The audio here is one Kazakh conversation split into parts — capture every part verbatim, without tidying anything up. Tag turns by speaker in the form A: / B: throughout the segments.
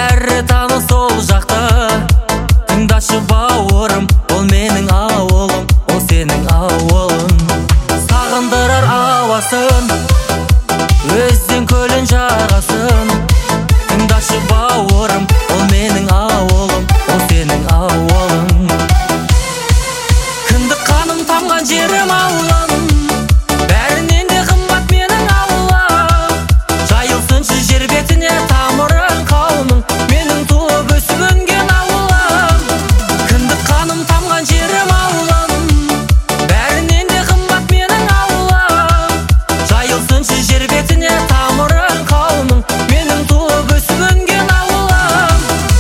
A: бәрі таныс сол жақта. Тыңдашы бауырым, ол менің ауылым, ол сенің ауылың. Сағындырар ауасын, өзен көлін жағасын. Тыңдашы бауырым, ол менің ауылым, ол сенің ауылың. Кіндік қаным тамған жерім ауылым, бәрінен де қымбат менің ауылым. Жайылсыншы жер бетіне тамырын қауымың, менің туып өсіп өнген ауылым. Кіндік қаным тамған жерім ауылым, бәрінен де қымбат менің ауылым. Жайылсыншы жер бетіне тамырын қауымың, менің туып өсіп өнген ауылым.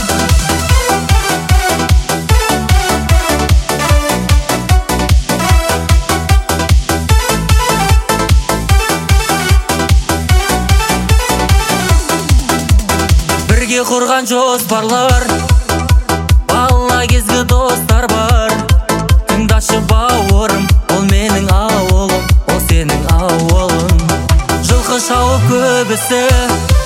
A: Бірге құрған жоспарлар, бала кезгі достар бар. Тыңдашы бауырым, ол менің ауылым, ол сенің ауылың. Жылқы шауып көбісі